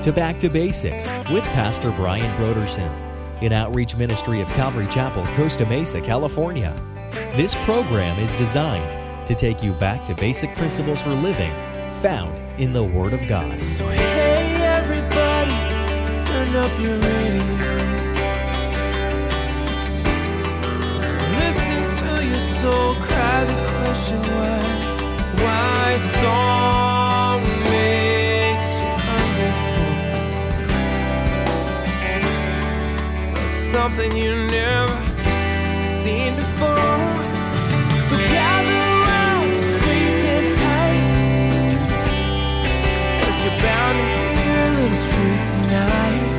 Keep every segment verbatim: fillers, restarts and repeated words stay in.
to Back to Basics with Pastor Brian Brodersen, an outreach ministry of Calvary Chapel, Costa Mesa, California. This program is designed to take you back to basic principles for living found in the Word of God. So hey everybody, turn up your radio. Listen to your soul cry the question why. Why song makes you hungry for something you never seen before. So gather around, squeeze in tight, 'cause you're bound to hear a little truth tonight.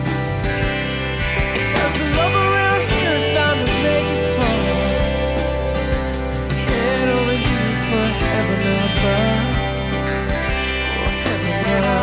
'Cause the love around here is bound to make you fall. Head over heels for heaven above. Oh, heaven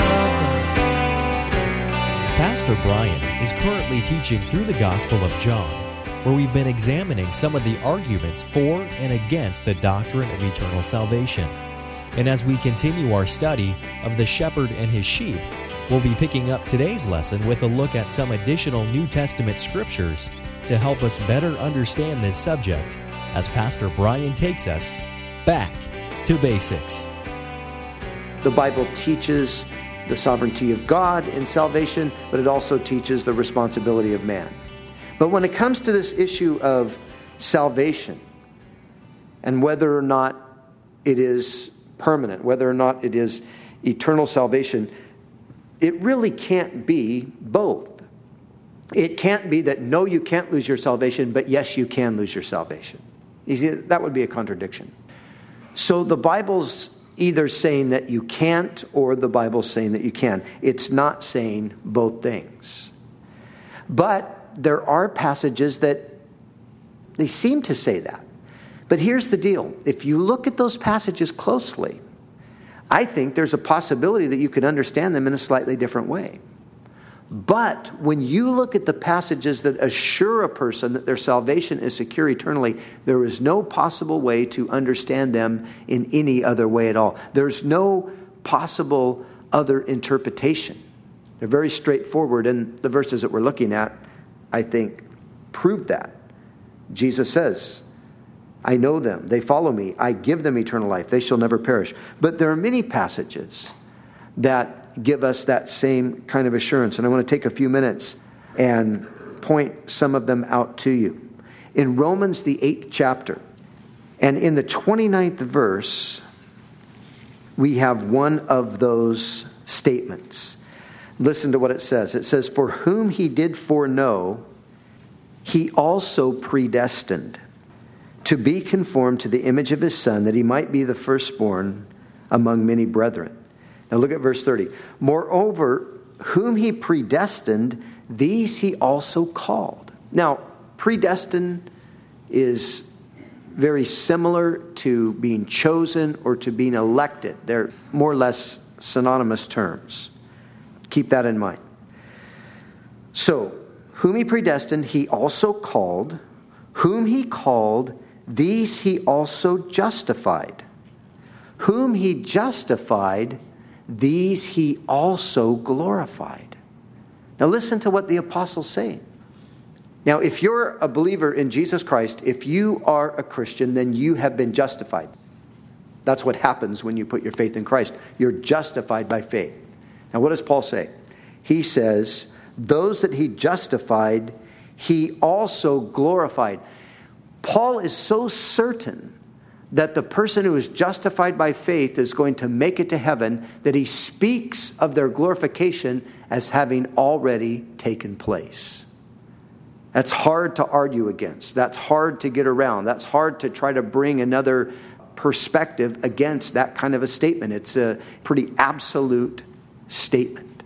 above. Pastor Brian is currently teaching through the Gospel of John, where we've been examining some of the arguments for and against the doctrine of eternal salvation. And as we continue our study of the shepherd and his sheep, we'll be picking up today's lesson with a look at some additional New Testament scriptures to help us better understand this subject as Pastor Brian takes us back to basics. The Bible teaches the sovereignty of God in salvation, but it also teaches the responsibility of man. But when it comes to this issue of salvation and whether or not it is permanent, whether or not it is eternal salvation, it really can't be both. It can't be that no, you can't lose your salvation, but yes, you can lose your salvation. You see, that would be a contradiction. So the Bible's either saying that you can't or the Bible's saying that you can. It's not saying both things. But there are passages that they seem to say that. But here's the deal. If you look at those passages closely, I think there's a possibility that you could understand them in a slightly different way. But when you look at the passages that assure a person that their salvation is secure eternally, there is no possible way to understand them in any other way at all. There's no possible other interpretation. They're very straightforward, and the verses that we're looking at, I think, prove that. Jesus says, I know them, they follow me, I give them eternal life, they shall never perish. But there are many passages that give us that same kind of assurance. And I want to take a few minutes and point some of them out to you. In Romans, the eighth chapter, and in the twenty-ninth verse, we have one of those statements. Listen to what it says. It says, for whom he did foreknow, he also predestined to be conformed to the image of his Son, that he might be the firstborn among many brethren. Now look at verse thirty. Moreover, whom he predestined, these he also called. Now, predestined is very similar to being chosen or to being elected. They're more or less synonymous terms. Keep that in mind. So, whom he predestined, he also called. Whom he called, these he also justified. Whom he justified, these he also glorified. Now listen to what the apostle's saying. Now, if you're a believer in Jesus Christ, if you are a Christian, then you have been justified. That's what happens when you put your faith in Christ. You're justified by faith. Now, what does Paul say? He says, those that he justified, he also glorified. Paul is so certain that the person who is justified by faith is going to make it to heaven that he speaks of their glorification as having already taken place. That's hard to argue against. That's hard to get around. That's hard to try to bring another perspective against that kind of a statement. It's a pretty absolute statement.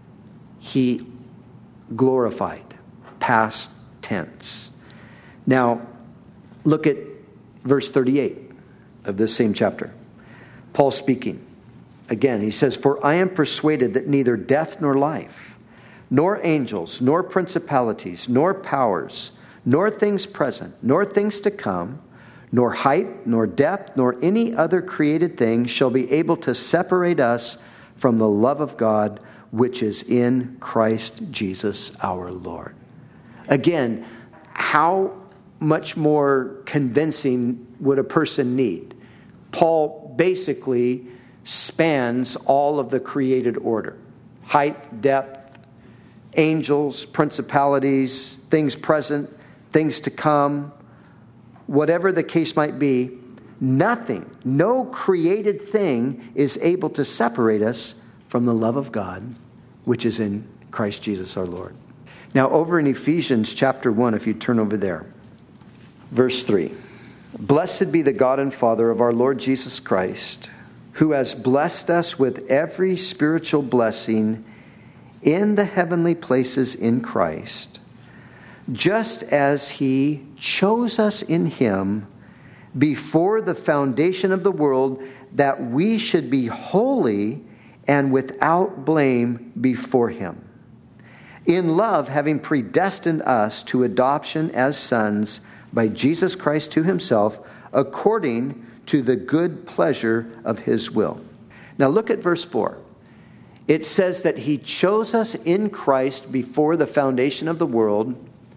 He glorified, past tense. Now, look at verse thirty-eight of this same chapter. Paul speaking. Again, he says, for I am persuaded that neither death nor life, nor angels, nor principalities, nor powers, nor things present, nor things to come, nor height, nor depth, nor any other created thing shall be able to separate us from the love of God, which is in Christ Jesus our Lord. Again, how much more convincing would a person need? Paul basically spans all of the created order. Height, depth, angels, principalities, things present, things to come, whatever the case might be, nothing, no created thing is able to separate us from the love of God, which is in Christ Jesus our Lord. Now, over in Ephesians chapter one, if you turn over there, verse three. Blessed be the God and Father of our Lord Jesus Christ, who has blessed us with every spiritual blessing in the heavenly places in Christ, just as he chose us in him before the foundation of the world, that we should be holy and without blame before him. In love, having predestined us to adoption as sons by Jesus Christ to himself, according to the good pleasure of his will. Now look at verse four. It says that he chose us in Christ before the foundation of the world.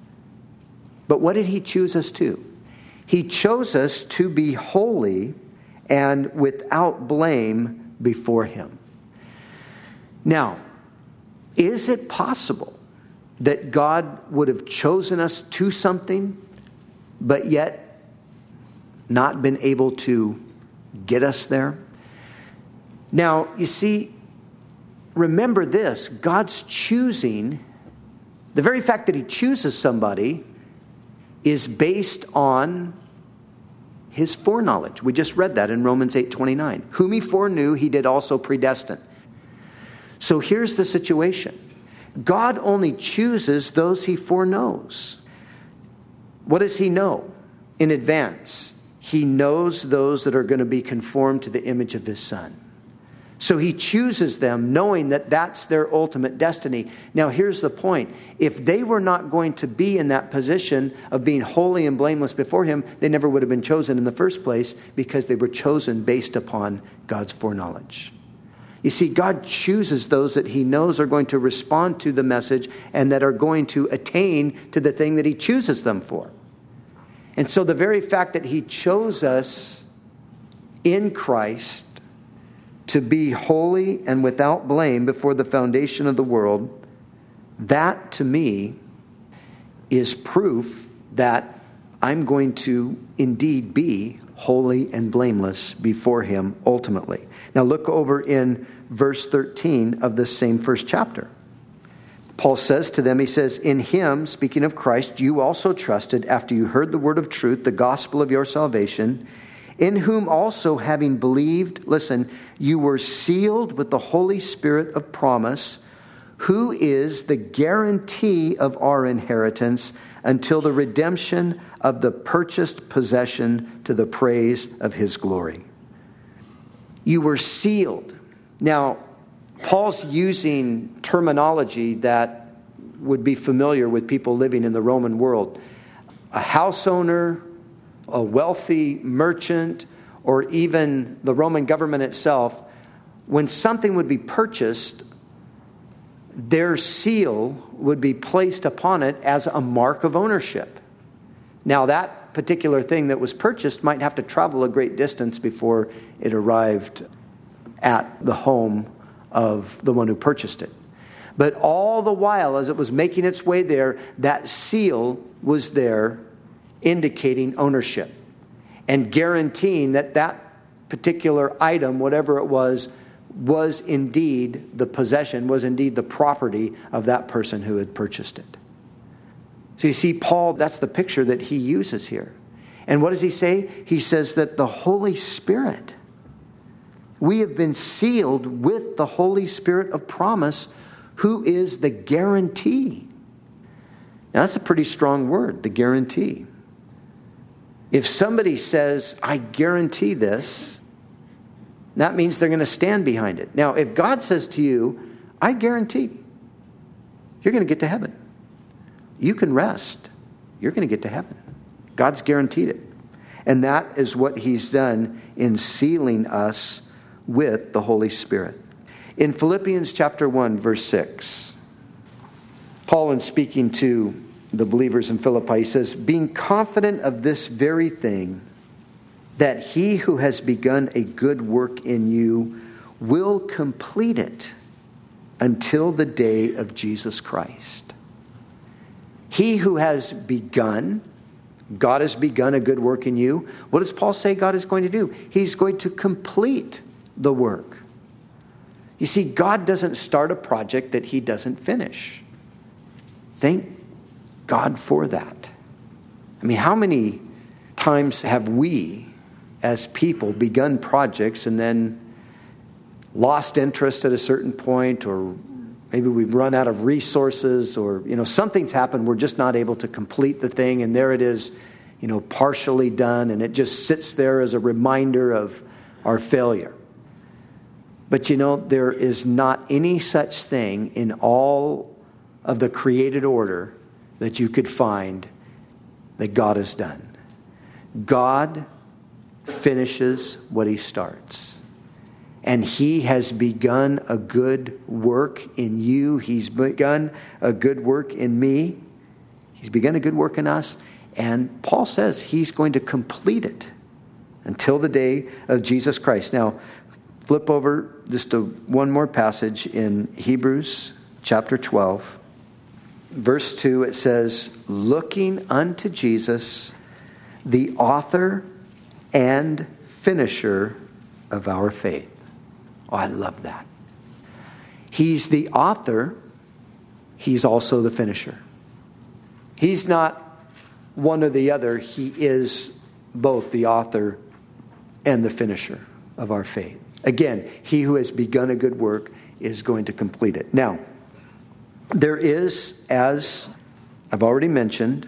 But what did he choose us to? He chose us to be holy and without blame before him. Now, is it possible that God would have chosen us to something, but yet not been able to get us there? Now, you see, remember this, God's choosing, the very fact that he chooses somebody is based on his foreknowledge. We just read that in Romans eight twenty-nine. Whom he foreknew, he did also predestine. So here's the situation. God only chooses those he foreknows. What does he know in advance? He knows those that are going to be conformed to the image of his Son. So he chooses them knowing that that's their ultimate destiny. Now here's the point. If they were not going to be in that position of being holy and blameless before him, they never would have been chosen in the first place, because they were chosen based upon God's foreknowledge. You see, God chooses those that he knows are going to respond to the message and that are going to attain to the thing that he chooses them for. And so the very fact that he chose us in Christ to be holy and without blame before the foundation of the world, that to me is proof that I'm going to indeed be holy and blameless before him ultimately. Now look over in verse thirteen of this same first chapter. Paul says to them, he says, in him, speaking of Christ, you also trusted after you heard the word of truth, the gospel of your salvation, in whom also having believed, listen, you were sealed with the Holy Spirit of promise, who is the guarantee of our inheritance until the redemption of the purchased possession to the praise of his glory. You were sealed. Now, Paul's using terminology that would be familiar with people living in the Roman world. A house owner, a wealthy merchant, or even the Roman government itself, when something would be purchased, their seal would be placed upon it as a mark of ownership. Now, that particular thing that was purchased might have to travel a great distance before it arrived at the home of the one who purchased it. But all the while, as it was making its way there, that seal was there indicating ownership and guaranteeing that that particular item, whatever it was, was indeed the possession, was indeed the property of that person who had purchased it. So you see, Paul, that's the picture that he uses here. And what does he say? He says that the Holy Spirit, we have been sealed with the Holy Spirit of promise, who is the guarantee. Now that's a pretty strong word, the guarantee. If somebody says, I guarantee this, that means they're going to stand behind it. Now, if God says to you, I guarantee you're going to get to heaven. You can rest. You're going to get to heaven. God's guaranteed it. And that is what he's done in sealing us with the Holy Spirit. In Philippians chapter one, verse six, Paul, in speaking to the believers in Philippi, he says, being confident of this very thing, that he who has begun a good work in you will complete it until the day of Jesus Christ. He who has begun, God has begun a good work in you. What does Paul say God is going to do? He's going to complete the work. You see, God doesn't start a project that he doesn't finish. Thank God for that. I mean, how many times have we, as people, begun projects and then lost interest at a certain point, or maybe we've run out of resources, or, you know, something's happened. We're just not able to complete the thing. And there it is, you know, partially done. And it just sits there as a reminder of our failure. But, you know, there is not any such thing in all of the created order that you could find that God has done. God finishes what he starts. And he has begun a good work in you. He's begun a good work in me. He's begun a good work in us. And Paul says he's going to complete it until the day of Jesus Christ. Now, flip over just to one more passage in Hebrews chapter twelve. Verse two, it says, looking unto Jesus, the author and finisher of our faith. Oh, I love that. He's the author. He's also the finisher. He's not one or the other. He is both the author and the finisher of our faith. Again, he who has begun a good work is going to complete it. Now, there is, as I've already mentioned,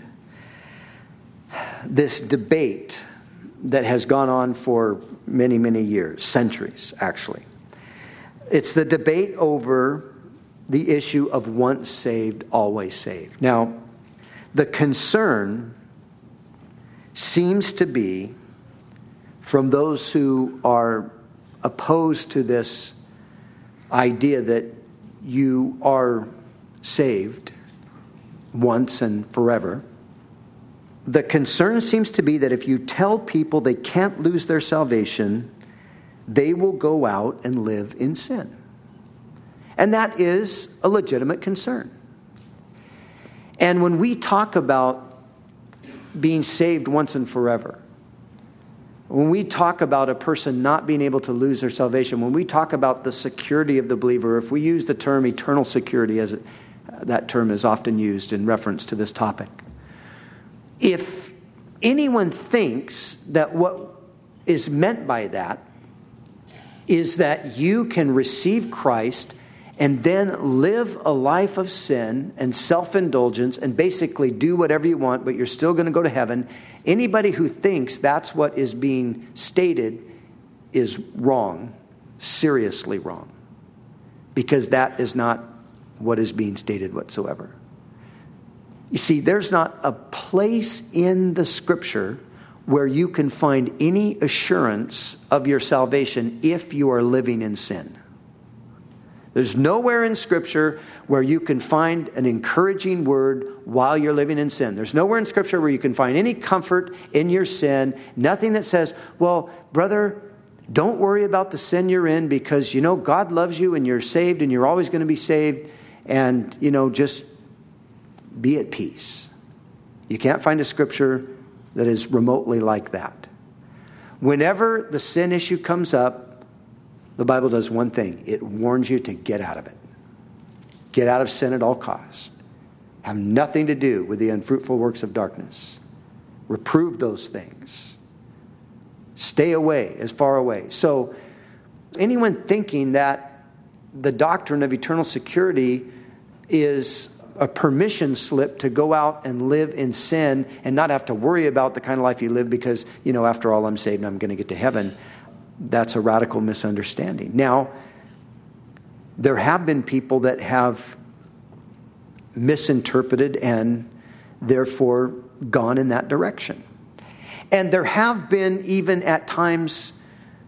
this debate that has gone on for many, many years, centuries, actually. It's the debate over the issue of once saved, always saved. Now, the concern seems to be from those who are opposed to this idea that you are saved once and forever. The concern seems to be that if you tell people they can't lose their salvation, they will go out and live in sin. And that is a legitimate concern. And when we talk about being saved once and forever, when we talk about a person not being able to lose their salvation, when we talk about the security of the believer, if we use the term eternal security, as it, that term is often used in reference to this topic, if anyone thinks that what is meant by that is that you can receive Christ and then live a life of sin and self-indulgence and basically do whatever you want, but you're still going to go to heaven, anybody who thinks that's what is being stated is wrong, seriously wrong, because that is not what is being stated whatsoever. You see, there's not a place in the Scripture where you can find any assurance of your salvation if you are living in sin. There's nowhere in Scripture where you can find an encouraging word while you're living in sin. There's nowhere in Scripture where you can find any comfort in your sin. Nothing that says, well, brother, don't worry about the sin you're in because, you know, God loves you and you're saved and you're always going to be saved. And, you know, just be at peace. You can't find a Scripture that is remotely like that. Whenever the sin issue comes up, the Bible does one thing. It warns you to get out of it. Get out of sin at all costs. Have nothing to do with the unfruitful works of darkness. Reprove those things. Stay away, as far away. So anyone thinking that the doctrine of eternal security is a permission slip to go out and live in sin and not have to worry about the kind of life you live because, you know, after all, I'm saved and I'm going to get to heaven. That's a radical misunderstanding. Now, there have been people that have misinterpreted and therefore gone in that direction. And there have been even at times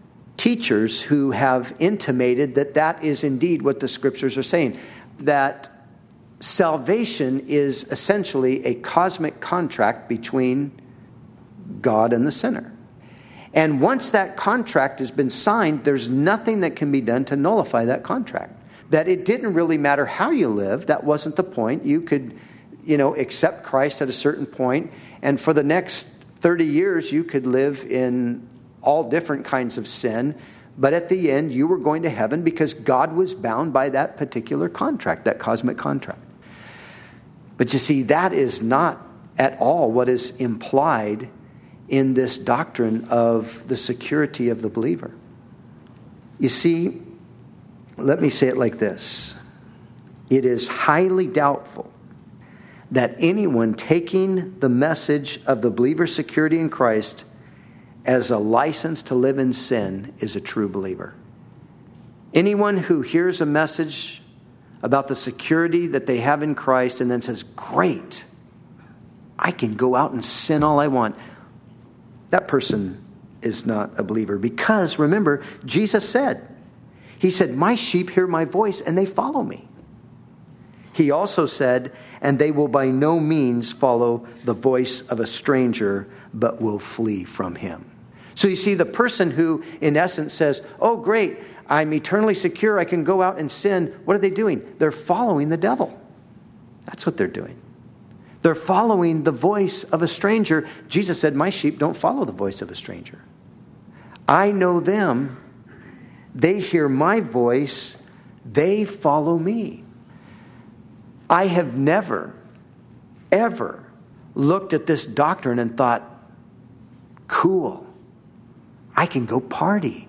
teachers who have intimated that that is indeed what the scriptures are saying, that salvation is essentially a cosmic contract between God and the sinner. And once that contract has been signed, there's nothing that can be done to nullify that contract. That it didn't really matter how you lived. That wasn't the point. You could, you know, accept Christ at a certain point, and for the next thirty years, you could live in all different kinds of sin. But at the end, you were going to heaven because God was bound by that particular contract, that cosmic contract. But you see, that is not at all what is implied in this doctrine of the security of the believer. You see, let me say it like this. It is highly doubtful that anyone taking the message of the believer's security in Christ as a license to live in sin is a true believer. Anyone who hears a message about the security that they have in Christ and then says, great, I can go out and sin all I want, that person is not a believer. Because, remember, Jesus said, He said, my sheep hear my voice and they follow me. He also said, and they will by no means follow the voice of a stranger, but will flee from him. So you see, the person who, in essence, says, oh, great, I'm eternally secure, I can go out and sin. What are they doing? They're following the devil. That's what they're doing. They're following the voice of a stranger. Jesus said, my sheep don't follow the voice of a stranger. I know them. They hear my voice. They follow me. I have never, ever looked at this doctrine and thought, cool, I can go party.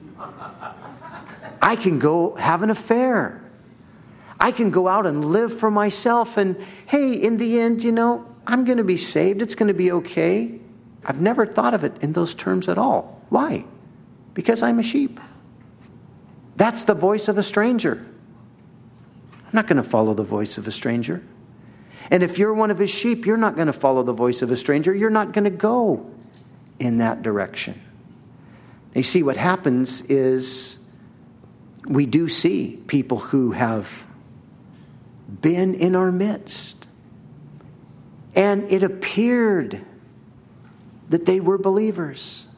I can go have an affair. I can go out and live for myself. And hey, in the end, you know, I'm going to be saved. It's going to be okay. I've never thought of it in those terms at all. Why? Because I'm a sheep. That's the voice of a stranger. I'm not going to follow the voice of a stranger. And if you're one of his sheep, you're not going to follow the voice of a stranger. You're not going to go in that direction. You see, what happens is we do see people who have been in our midst, and it appeared that they were believers,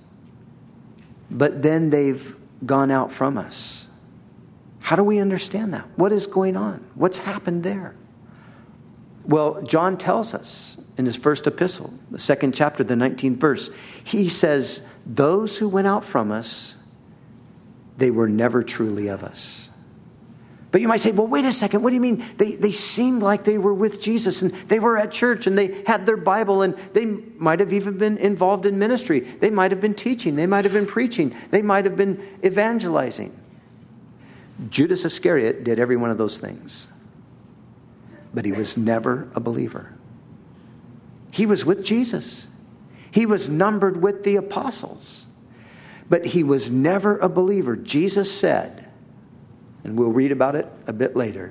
but then they've gone out from us. How do we understand that? What is going on? What's happened there? Well, John tells us in his first epistle, the second chapter, the nineteenth verse, he says, those who went out from us, they were never truly of us. But you might say, well, wait a second. What do you mean? They, they seemed like they were with Jesus and they were at church and they had their Bible and they might have even been involved in ministry. They might have been teaching. They might have been preaching. They might have been evangelizing. Judas Iscariot did every one of those things. But he was never a believer. He was with Jesus. He was numbered with the apostles. But he was never a believer. Jesus said, and we'll read about it a bit later,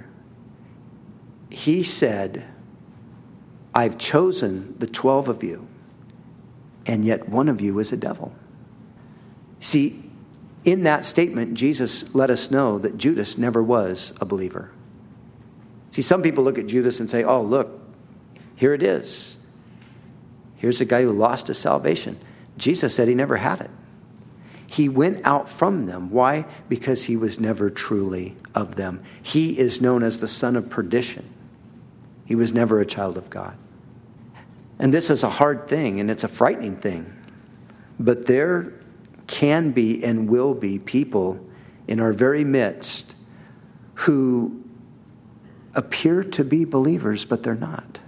he said, I've chosen the twelve of you, and yet one of you is a devil. See, in that statement, Jesus let us know that Judas never was a believer. See, some people look at Judas and say, oh, look, here it is. Here's a guy who lost his salvation. Jesus said he never had it. He went out from them. Why? Because he was never truly of them. He is known as the son of perdition. He was never a child of God. And this is a hard thing, and it's a frightening thing. But there can be and will be people in our very midst who appear to be believers, but they're not.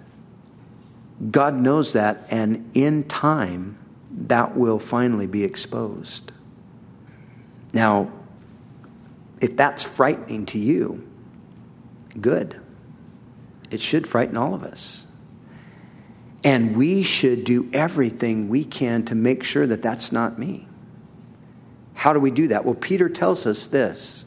God knows that, and in time, that will finally be exposed. Now, if that's frightening to you, good. It should frighten all of us. And we should do everything we can to make sure that that's not me. How do we do that? Well, Peter tells us this.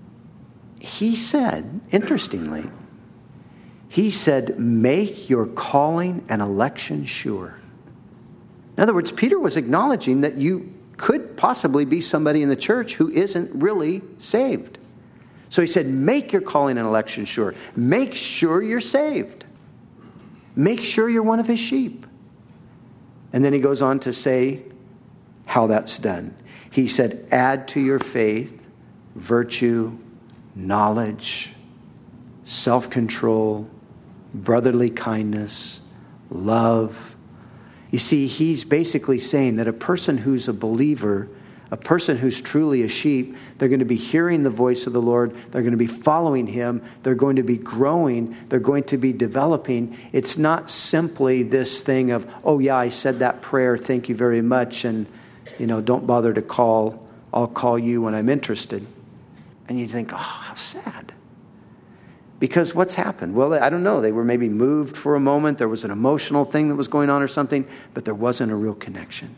He said, interestingly, he said, make your calling and election sure. In other words, Peter was acknowledging that you could possibly be somebody in the church who isn't really saved. So he said, make your calling and election sure. Make sure you're saved. Make sure you're one of his sheep. And then he goes on to say how that's done. He said, add to your faith virtue, knowledge, self-control, brotherly kindness, love. You see, he's basically saying that a person who's a believer, a person who's truly a sheep, they're going to be hearing the voice of the Lord. They're going to be following him. They're going to be growing. They're going to be developing. It's not simply this thing of, oh yeah, I said that prayer, thank you very much, and you know, don't bother to call. I'll call you when I'm interested. And you think, oh, how sad. Because what's happened? Well, I don't know. They were maybe moved for a moment. There was an emotional thing that was going on or something, but there wasn't a real connection.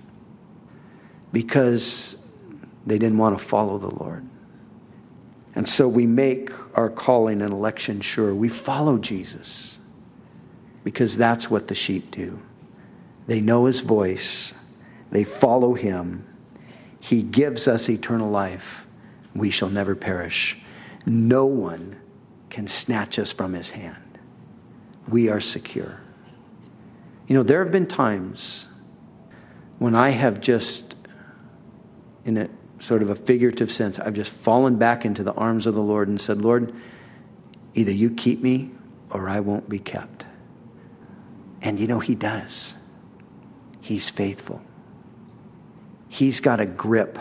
Because they didn't want to follow the Lord. And so we make our calling and election sure. We follow Jesus. Because that's what the sheep do. They know his voice. They follow him. He gives us eternal life. We shall never perish. No one can snatch us from his hand. We are secure. You know, there have been times when I have just, in a sort of a figurative sense, I've just fallen back into the arms of the Lord and said, Lord, either you keep me or I won't be kept. And you know, he does. He's faithful. He's got a grip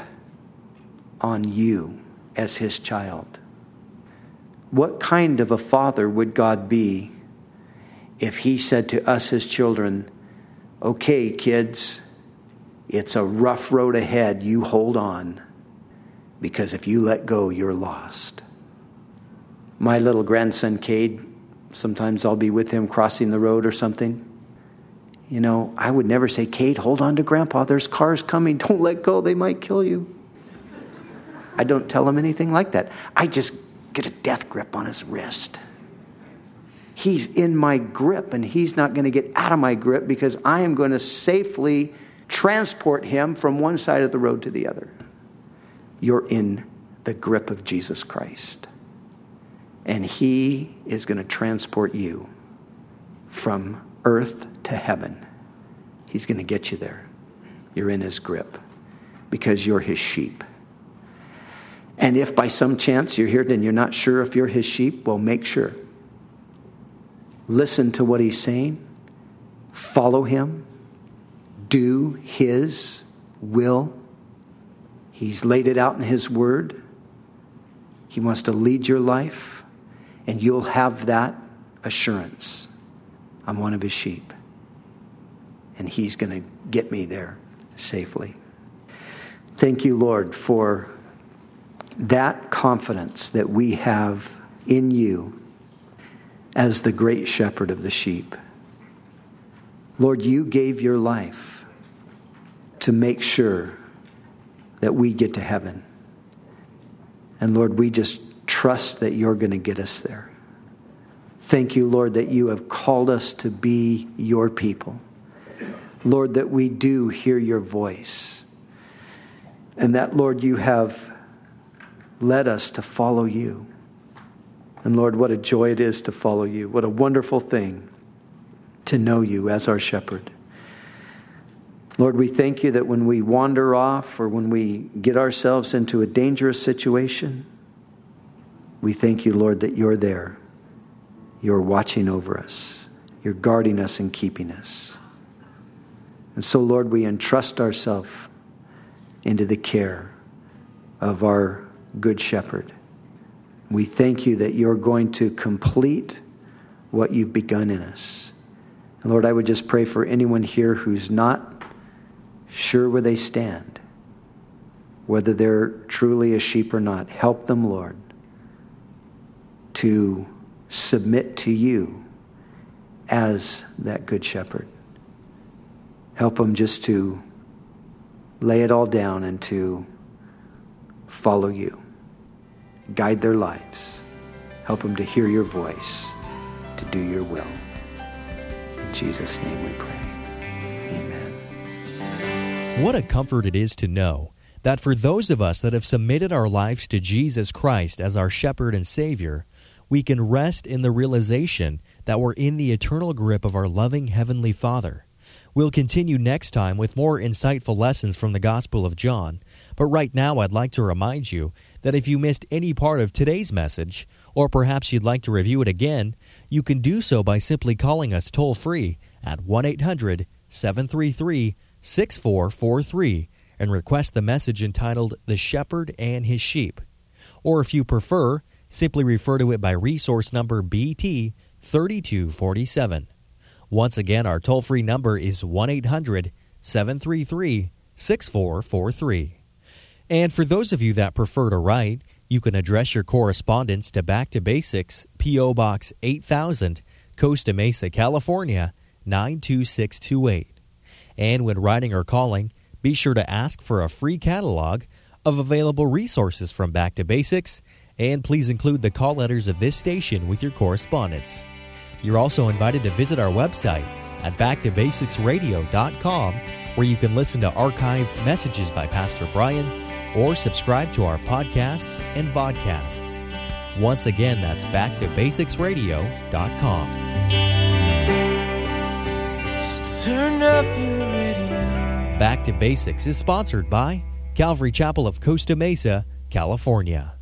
on you as his child. What kind of a father would God be if he said to us, his children, okay, kids, it's a rough road ahead. You hold on, because if you let go, you're lost. My little grandson, Cade, sometimes I'll be with him crossing the road or something. You know, I would never say, Cade, hold on to Grandpa. There's cars coming. Don't let go. They might kill you. I don't tell him anything like that. I just get a death grip on his wrist. He's in my grip, and he's not going to get out of my grip, because I am going to safely transport him from one side of the road to the other. You're in the grip of Jesus Christ. And he is going to transport you from earth to heaven. He's going to get you there. You're in his grip because you're his sheep. And if by some chance you're here and you're not sure if you're his sheep, well, make sure. Listen to what he's saying. Follow him. Do his will. He's laid it out in his word. He wants to lead your life, and you'll have that assurance. I'm one of his sheep, and he's going to get me there safely. Thank you, Lord, for that confidence that we have in you as the great shepherd of the sheep. Lord, you gave your life to make sure that we get to heaven. And Lord, we just trust that you're going to get us there. Thank you, Lord, that you have called us to be your people. Lord, that we do hear your voice. And that, Lord, you have led us to follow you. And Lord, what a joy it is to follow you. What a wonderful thing to know you as our shepherd. Lord, we thank you that when we wander off or when we get ourselves into a dangerous situation, we thank you, Lord, that you're there. You're watching over us. You're guarding us and keeping us. And so, Lord, we entrust ourselves into the care of our good shepherd. We thank you that you're going to complete what you've begun in us. And Lord, I would just pray for anyone here who's not sure where they stand, whether they're truly a sheep or not. Help them, Lord, to submit to you as that good shepherd. Help them just to lay it all down and to follow you. Guide their lives. Help them to hear your voice, to do your will. In Jesus' name we pray. Amen. What a comfort it is to know that for those of us that have submitted our lives to Jesus Christ as our shepherd and Savior, we can rest in the realization that we're in the eternal grip of our loving Heavenly Father. We'll continue next time with more insightful lessons from the Gospel of John, but right now I'd like to remind you that if you missed any part of today's message, or perhaps you'd like to review it again, you can do so by simply calling us toll-free at one eight hundred seven three three six four four three and request the message entitled The Shepherd and His Sheep. Or if you prefer, simply refer to it by resource number B T thirty-two forty-seven. Once again, our toll-free number is one eight hundred seven three three six four four three. And for those of you that prefer to write, you can address your correspondence to Back to Basics, P O. Box eight thousand, Costa Mesa, California, nine two six two eight. And when writing or calling, be sure to ask for a free catalog of available resources from Back to Basics, and please include the call letters of this station with your correspondence. You're also invited to visit our website at back to basics radio dot com, where you can listen to archived messages by Pastor Brian or subscribe to our podcasts and vodcasts. Once again, that's back to basics radio dot com. So turn up your radio. Back to Basics is sponsored by Calvary Chapel of Costa Mesa, California.